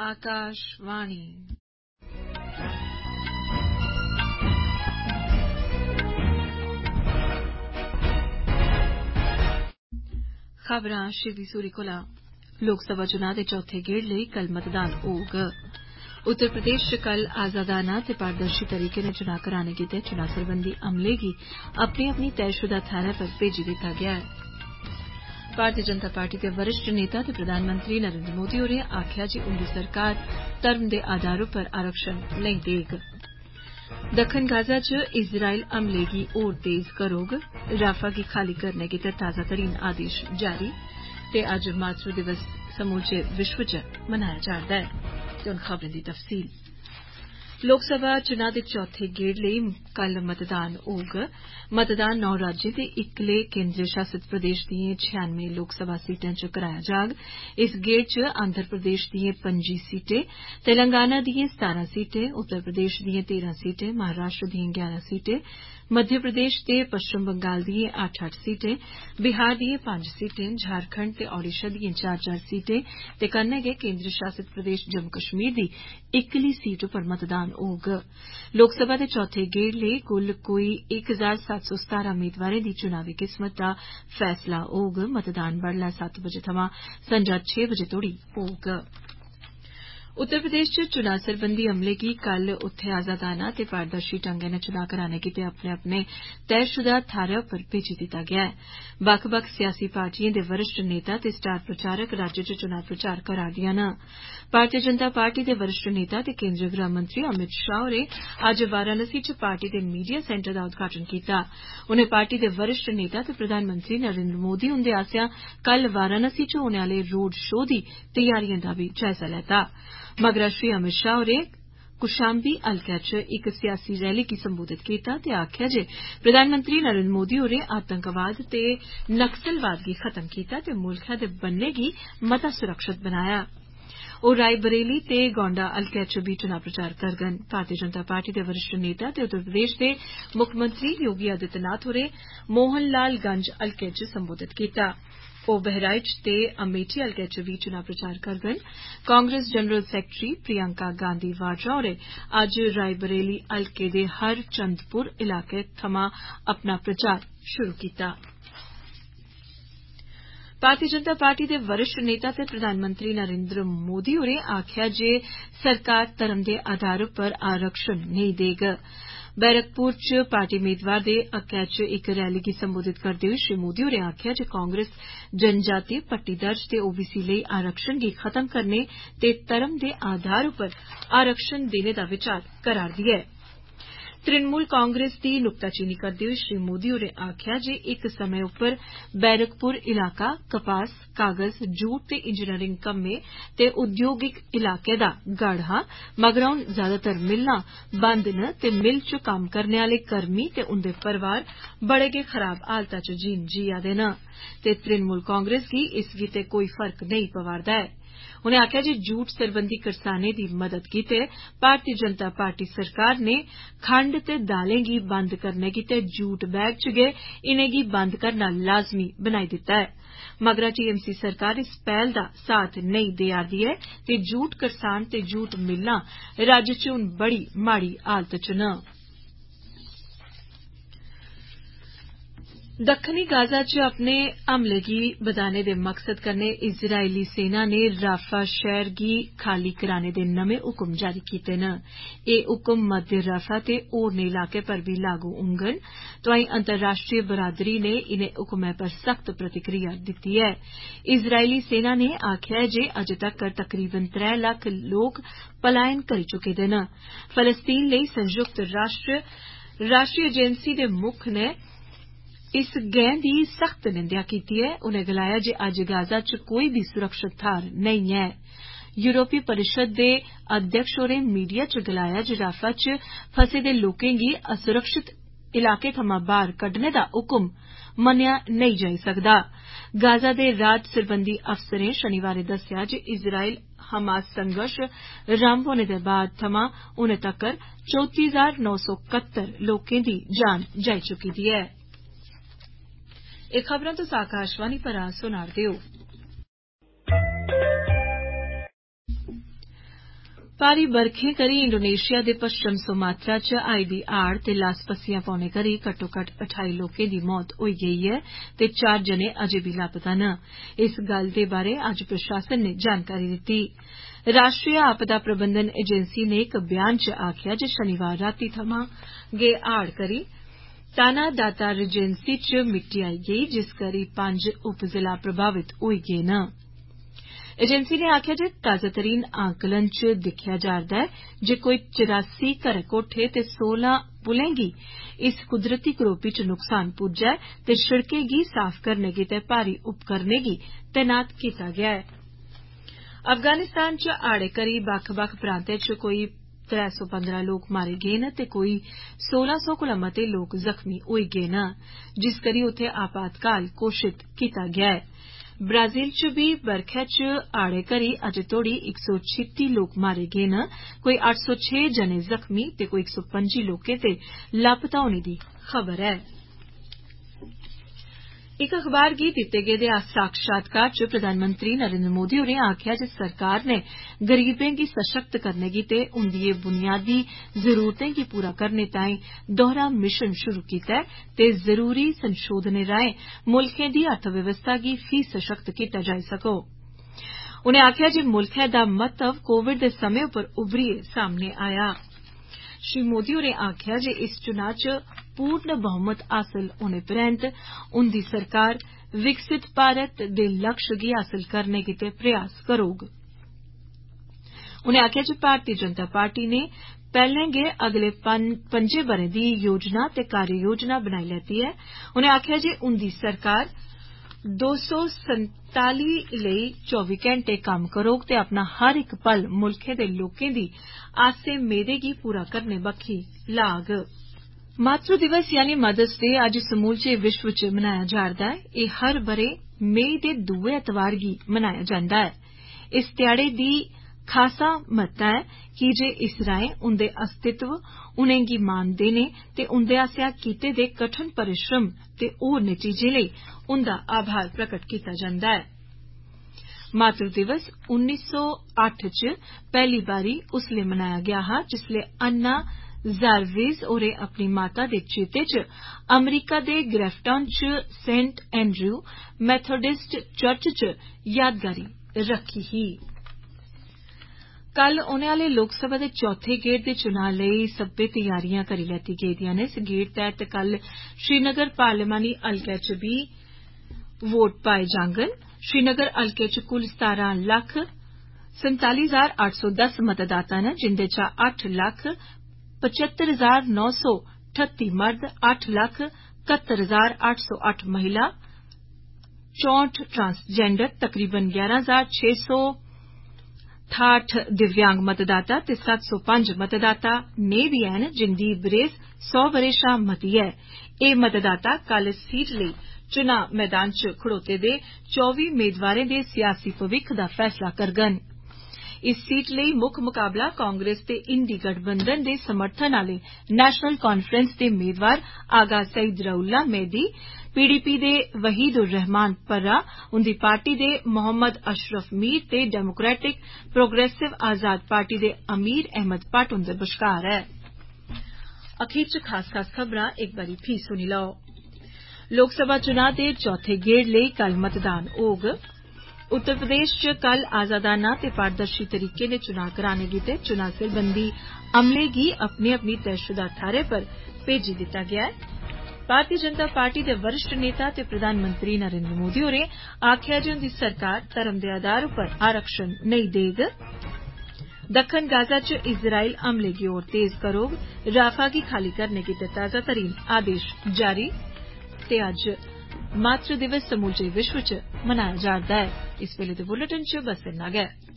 आकाशवाणी खबरां श्री सूरी कोला लोकसभा चुनाव दे चौथे गेड़ लेई कल मतदान होग। उत्तर प्रदेश च कल आजादाना ते पारदर्शी तरीके नै चुनाव कराने गितै चुनाव सरबंधी अमले गी अपनी अपनी तयशुदा थाहरै पर भेजी दित्ता गेआ ऐ। भारतीय जनता पार्टी दे वरिष्ठ नेता ते प्रधानमंत्री नरेन्द्र मोदी होरें आखेआ जे उंदी सरकार धर्म दे आधार पर आरक्षण नेईं देग। दक्खन गाजा च इज़राइल हमले गी होर तेज करोग। राफा गी खाली करने गितै ताजातरीन आदेश जारी ते अज्ज मातृ दिवस समूलचे विश्व च मनाया जा'रदा ऐ। हुन खबरें दी तफसील। लोकसभा चुनाव दे चौथे गेड़ लेई कल मतदान होग। मतदान 9 राज्यें ते इक्कले केन्द्र शासित प्रदेश दिएं 96 लोकसभा सीटें च कराया जाग। इस गेड़ च आंध्र प्रदेश दिएं 25 सीटें, तेलंगाना दिएं 17 सीटें, उत्तर प्रदेश दिएं 13 सीटें, महाराष्ट्र दिएं 11 सीटें, मध्य प्रदेश ते पश्चिम बंगाल दिएं 8-8 सीटें, बिहार दिएं 5 सीटें, झारखंड ते ओडिशा दिएं 4-4 सीटें ते कन्नै गै केन्द्र शासित प्रदेश जम्मू कश्मीर दी इक्कली सीट उप्पर मतदान होग। लोकसभा दे चौथे गेड़ लेई कुल कोई 1717 मेदवारें दी चुनावी किस्मत दा फैसला होग। मतदान बडलै 7 बजे थमां संझा 6 बजे तोड़ी होग। उत्तर प्रदेश च चुनाव सरबंधी अमले गी कल उत्थे आजादाना ते पारदर्शी ढंगै नै चुनाव कराने गितै अपने अपने तयशुदा थाहरै उप्पर भेजी दित्ता गेआ ऐ। बक्ख बक्ख सियासी पार्टिएं दे वरिष्ठ नेता ते स्टार प्रचारक राज्य च चुनाव प्रचार करा'रदियां न। भारतीय जनता पार्टी दे वरिष्ठ नेता ते केन्द्रीय गृहमंत्री अमित शाह होरें अज्ज वाराणसी च पार्टी दे मीडिया सेंटर दा उद्घाटन कीता। उनें पार्टी दे वरिष्ठ नेता ते प्रधानमंत्री नरेन्द्र मोदी हुंदे आसेआ कल वाराणसी च होने आले रोड शो दी तैयारिएं दा बी जायजा लैता। मगरा श्री अमित शाह होरें कुशाम्बी हलके च इक सियासी रैली गी संबोधित कीता ते आखेआ जे प्रधानमंत्री नरेन्द्र मोदी होरें आतंकवाद ते नक्सलवाद गी खत्म कीता ते मुल्खै दे बन्ने गी मता सुरक्षित बनाया। ओह रायबरेली ते गोंडा हलके च बी चुनाव प्रचार करङन। भारतीय जनता पार्टी दे वरिष्ठ नेता ते उत्तर प्रदेश दे मुक्खमंत्री योगी आदित्यनाथ होरें मोहन लाल गंज हलके च संबोधित कीता। ओह बहराइच ते अमेठी हलके च बी चुनाव प्रचार करङन। कांग्रेस जनरल सैक्रेटरी प्रियंका गांधी वाड्रा होरें अज्ज रायबरेली हलके दे हर चंदपुर इलाके थमां अपना प्रचार शुरू कीता। भारतीय जनता पार्टी दे वरिष्ठ नेता ते प्रधानमंत्री नरेन्द्र मोदी होरें आखेआ जे सरकार धर्म दे आधार पर आरक्षण नेईं देग। बैरकपुर च पार्टी मेदवार दे हक्कै च इक रैली गी संबोधित करदे होई श्री मोदी होरें आखेआ जे कांग्रेस जनजातीय पट्टीदर्ज ते ओबीसी लेई आरक्षण गी खत्म करने ते धर्म दे आधार पर आरक्षण देने दा विचार करा'रदी ऐ। तृणमूल कांग्रेस दी नुक्ताचीनी करदे होई श्री मोदी होरें आखेआ जे इक समें उप्पर बैरकपुर इलाका कपास, कागज, जूट ते इंजीनियरिंग कम्में ते उद्योगिक इलाके दा गढ़ हा। मगरा हुन ज्यादातर मिल्लां बंद न ते मिल च कम्म करने आले कर्मी ते उंदे परिवार बड़े गै खराब हालता च जीन जीआ दे न ते तृणमूल कांग्रेस गी इस गितै कोई फर्क नेईं पवा'रदा ऐ। उनें आखेआ जे जूट सरबंधी करसानें दी मदद गितै भारतीय जनता पार्टी सरकार ने खंड ते दालें गी बंद करने गितै जूट बैग च गै इनेंगी बंद करना लाज़मी बनाई दित्ता ऐ। मगरा टीएमसी सरकार इस पैह्ल दा साथ नेईं देआ'रदी ऐ ते जूट करसान ते जूट मिल्लां राज्य च हुन बड़ी माड़ी हालत च न। दक्खनी गाजा च अपने हमले गी बधाने दे मकसद कन्नै इज़राइली सेना ने राफा शैह्र गी खाली कराने दे नमें हुकम जारी कीते न। एह् हुकम मध्य राफा ते होरनें इलाकें पर बी लागू होङन। तोआईं अंतर्राष्ट्रीय बरादरी ने इनें हुकमें पर सख्त प्रतिक्रिया दित्ती ऐ। इज़राइली सेना ने आखेआ ऐ जे अजें तक्कर तकरीबन 3 लक्ख लोक पलायन करी चुके दे न। फलस्तीन लेई संयुक्त राष्ट्री एजेंसी दे मुक्ख ने इस गैं दी सख्त निंदेआ कीती ऐ। उनें गलाया जे अज्ज गाजा च कोई बी सुरक्षित थाह्र नेईं ऐ। यूरोपी परिषद दे अध्यक्ष होरें मीडिया च गलाया जे राफा च फसे दे लोकें गी असुरक्षित इलाके थमां बाह्र कड्डने दा हुकम मन्नेआ नेईं जाई सकदा। गाजा दे राज सरबंधी अफसरें शनिवारें दस्सेआ जे इज़राइल हमास संघर्ष रंभ होने दे बाद थमां हुनै तक्कर 34,971 लोकें दी जान जाई चुकी दी ऐ। एह् खबरां तुस आकाशवाणी पर सुना रदे ओ। भारी बरखें करी इंडोनेशिया दे पश्चिम सुमात्रा च आई दी हाड़ ते लास पस्सियां पौने करी घट्टोघट्ट 28 लोकें दी मौत होई गेई ऐ ते 4 जने अजें बी लापता न। इस गल्ल दे बारै अज्ज प्रशासन ने जानकारी दित्ती। राष्ट्रीय आपदा प्रबंधन एजेंसी ने इक बयान च आखेआ जे शनिवार रातीं थमां गै हाड़ करी ताना दाता रिजेंसी च मिट्टी आई गेई, जिस करी 5 उपजिला प्रभावित होई गे न। एजेंसी ने आखेआ जे ताजातरीन आंकलन च दिक्खेआ जा'रदा ऐ जे कोई 84 घर कोठे ते 16 पुलें गी इस कुदरती करोपी च नुकसान पुज्जा ऐ ते शिड़कें गी साफ करने गितै भारी उपकरणें गी तैनात कीता गेआ ऐ। अफगानिस्तान च हाड़े करी बक्ख-बक्ख प्रांतें च कोई 315 लोक मारे गे न ते कोई 1600 कोला मते लोक जख्मी होई गे न, जिस करी उत्थे आपातकाल घोषित कीता गेआ ऐ। ब्राजील च बी बरखै च हाड़े करी अजें तोड़ी 136 लोक मारे गे न, कोई 806 जने जख्मी ते कोई 125 लोकें दे लापता होने दी खबर ऐ। इक अखबार गी दित्ते गेदे साक्षात्कार च प्रधानमंत्री नरेंद्र मोदी होरें आखेआ जे सरकार ने गरीबें गी सशक्त करने गितै उंदिएं बुनियादी जरूरतें गी पूरा करने ताईं दोहरा मिशन शुरू कीता ऐ ते जरूरी संशोधनें राएं मुल्खै दी अर्थव्यवस्था गी फ्ही सशक्त कीता जाई सकोग। उनें आखेआ जे मुल्खै दा महत्व कोविड दे समें उप्पर उभरियै सामने आया। श्री मोदी होरें आखेआ जे इस चुनां च पूर्ण बहुमत हासल होने परैंत उंदी सरकार विकसित भारत दे लक्ष्य गी हासल करने गितै प्रयास करोग। उनें आखेआ जे भारतीय जनता पार्टी ने पैहले गै अगले 5 ब'रें दी योजना ते कार्य योजना बनाई लैती ऐ। उनें आखेआ जे उंदी सरकार 247 लेई 24 घैंटे कम्म करोग ते अपना हर इक पल मुल्खै दे लोकें दी आसें मेदें गी पूरा करने बक्खी लाग। मातृ दिवस यानी मदर्स डे अज्ज समूलचे विश्व च मनाया जा'रदा ऐ। एह हर ब'रे मई दे दूए ऐतवार गी मनाया जंदा ऐ। इस ध्याड़े दी खासा महत्ता ऐ कीजे इस राएं उंदे अस्तित्व, उनेंगी मान देने ते उंदे आसेआ कीते दे कठन परिश्रम ते होर नतीजें लेई उंदा आभार प्रकट कीता जंदा ऐ। मातृ दिवस 1908 च पैहली बारी उसलै मनाया गेआ हा जिसलै अन्ना जारवेज होरें अपनी माता दे चेते च अमरीका दे ग्रेफ्टन च सेंट एंड्रयू मेथोडिस्ट चर्च च यादगारी रखी ही। कल होने आले लोकसभा दे चौथे गेड़ दे चुनां लेई सब्बै तैयारियां करी लैती गेदियां न। इस गेड़ तैहत कल श्रीनगर पार्लिमानी हल्के च बी वोट पाए जांगन। श्रीनगर हल्के च कुल 17,47,810 मतदाता न, जिंदे चा 8,75,938 मर्द, 8,71,808 महिला, 64 ट्रांसजेंडर, तकरीबन 11,668 दिव्यांग मतदाता ते 705 मतदाता नेह बी हैन जिंदी बरेस 100 ब'रे शा मती ऐ। एह मतदाता कल इस सीट लेई चुनां मैदान च खड़ोते दे 24 मेदवारें दे सियासी भविक्ख दा फैसला करगन। इस सीट लेई मुक्ख मुकाबला कांग्रेस ते इंडी गठबंधन दे समर्थन आले नेशनल कांफ्रेंस दे मेदवार आगा सईद रऊल्ला मेहदी, पीडीपी दे वहीद उर रहमान पर्रा, उंदी पार्टी दे मोहम्मद अशरफ मीर ते डेमोक्रेटिक प्रोग्रेसिव आजाद पार्टी दे अमीर अहमद भट्ट हुंदे बश्कार ऐ। अखीर च खास खबरां इक बारी फ्ही सुनी लैओ। लोकसभा चुनां दे चौथे गेड़ लेई कल मतदान होग। उत्तर प्रदेश च कल आजादाना ते पारदर्शी तरीके ने चुनां कराने गितै चुनां सरबंधी अमले गी अपनी अपनी तयशुदा थाहरें पर भेजी दित्ता गेआ ऐ। भारतीय जनता पार्टी दे वरिष्ठ नेता ते प्रधानमंत्री नरेंद्र मोदी होरें आखेआ जे उंदी सरकार धर्म दे आधार उप्पर आरक्षण नेईं देग। दक्खन गाजा च इज़राइल हमले गी होर तेज करोग। राफा गी खाली करने गितै ताजातरीन आदेश जारी। ते अज्ज मातृ दिवस समूलचे विश्व च मनाया जा'रदा ऐ। इस वेले दे बुलेटिन च बस इन्ना गै।